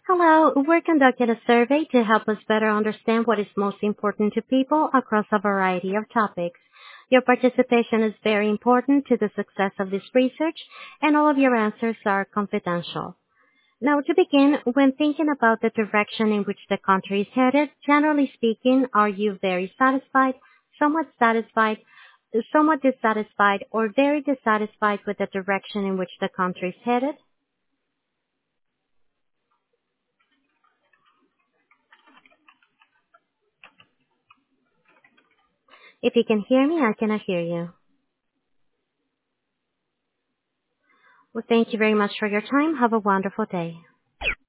Hello, we're conducting a survey to help us better understand what is most important to people across a variety of topics. Your participation is very important to the success of this research, and all of your answers are confidential. Now, to begin, when thinking about the direction in which the country is headed, generally speaking, are you very satisfied, somewhat dissatisfied, or very dissatisfied with the direction in which the country is headed? If you can hear me, I cannot hear you. Well, thank you very much for your time. Have a wonderful day.